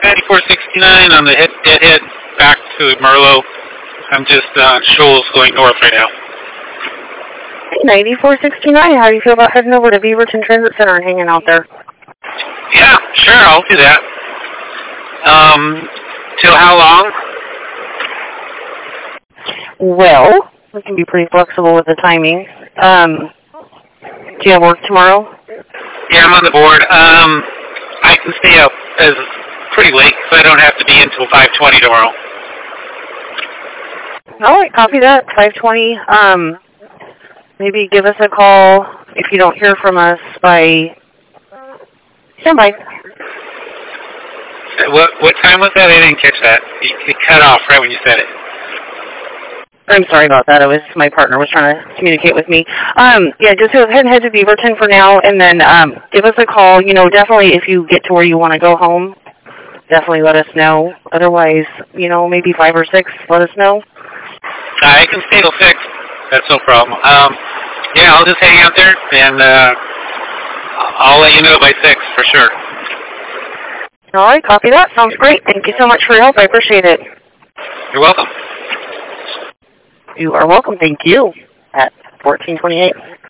9469 on the deadhead back to Merlo. I'm just on Shoals going north right now. 9469, how do you feel about heading over to Beaverton Transit Center and hanging out there? Yeah, sure, I'll do that. Till how long? Well, we can be pretty flexible with the timing. Do you have work tomorrow? Yeah, I'm on the board. I can stay up as pretty late, so I don't have to be until 5:20 tomorrow. All right, copy that. 5:20. Maybe give us a call if you don't hear from us by. Stand by. What time was that? I didn't catch that. It cut off right when you said it. I'm sorry about that. My partner was trying to communicate with me. Yeah, just go ahead and head to Beaverton for now, and then give us a call. You know, definitely if you get to where you want to go home, definitely let us know. Otherwise, you know, maybe 5 or 6, let us know. I can stay till 6. That's no problem. Yeah, I'll just hang out there, and I'll let you know by 6 for sure. All right, copy that. Sounds great. Thank you so much for your help. I appreciate it. You're welcome. You are welcome. Thank you. At 1428.